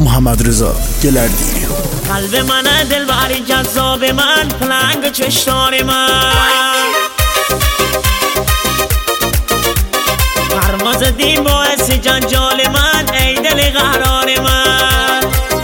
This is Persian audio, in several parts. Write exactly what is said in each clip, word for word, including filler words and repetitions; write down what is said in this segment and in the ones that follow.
محمد رضا گلردی. قلب من دلبری جذاب من، پلنگ چشتار من، پرواز دی باعث جنجال من، ای دل قرار من.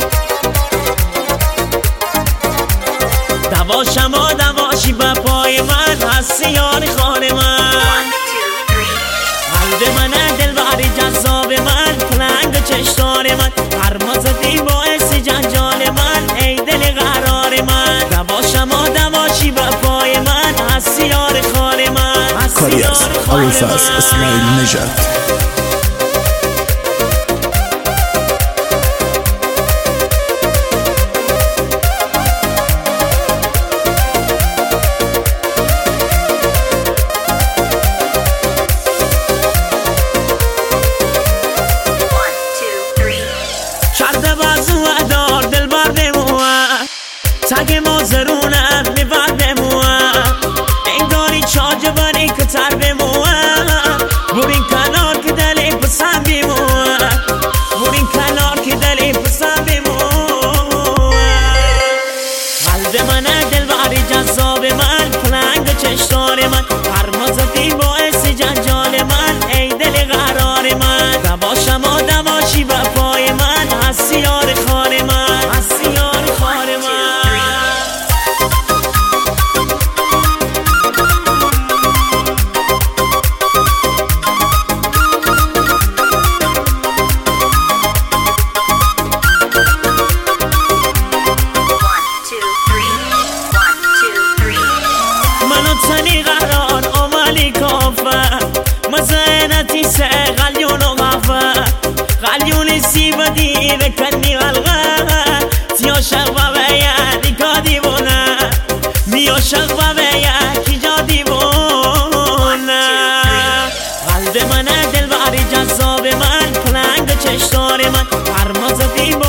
دواشم و دواشی به پای من، هستی یار خار من. قلب من دلبری جذاب من، پلنگ چشتار من، پرواز دی باعث جنجال من، ای دل قرار من. دواشم و دواشی به پای من، هستی یار خار من. کاری از ابوالفضل اسماعیل نژاد. تگ مازرونم میبر بموام، انگاری چاج باری کتر بموام. بورین کنار که دلی پسم بیموام، بورین کنار که دلی پسم بیموام. قلب من دلبری جذاب من، پلنگ چشتار من، پرواز دی باعث جنجال من، ای دل قرار من. دواشم و دواشی به پای من، هستی یار خار من، هستی یار خار من. تنی قرار آمالی کافه، مزینتی سه غلیون و غفه، غلیون سی و دیره کنی غلغه. تیا شغبه به یدی که دیوونه، میا شغبه به یکی جا دیوونه. قلب من دلبری جذاب من، پلنگ چشتار من، پرواز دیوونه.